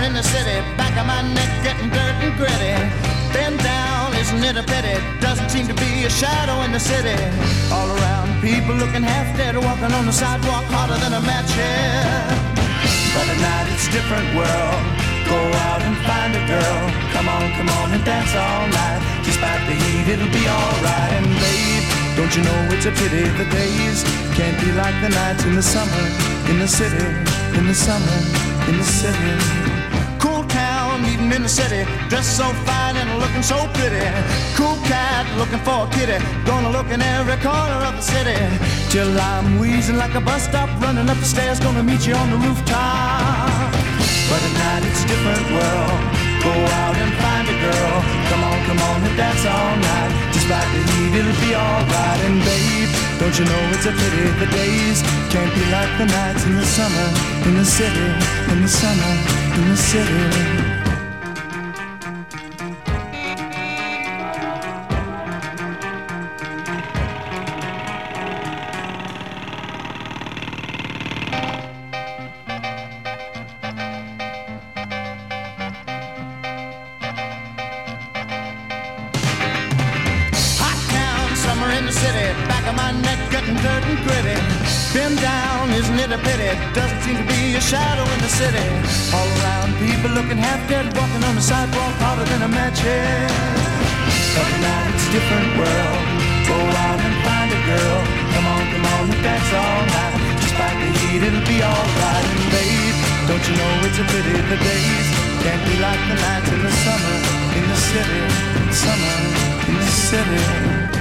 in the city, back of my neck getting dirt and gritty. Been down, isn't it a pity? Doesn't seem to be a shadow in the city. All around, people looking half dead, walking on the sidewalk harder than a match head. But at night it's a different world. Go out and find a girl. Come on and dance all night. Despite the heat, it'll be alright. And babe, don't you know it's a pity the days can't be like the nights in the summer, in the city, in the summer, in the city. Cool town, even in the city, dressed so fine and looking so pretty. Cool cat, looking for a kitty, gonna look in every corner of the city. Till I'm wheezing like a bus stop, running up the stairs, gonna meet you on the rooftop. But at night it's a different world. Go out and find a girl. Come on and dance all night. Despite the heat, it'll be alright. And babe, don't you know it's a pity the days can't be like the nights in the summer, in the city, in the summer, in the city. Been down, isn't it a pity? Doesn't seem to be a shadow in the city. All around, people looking half dead, walking on the sidewalk harder than a match head. But now it's a different world. Go out and find a girl. Come on and dance all night. Despite the heat, it'll be alright. And babe, don't you know it's a pity the days can't be like the nights in the summer, in the city, summer, in the city.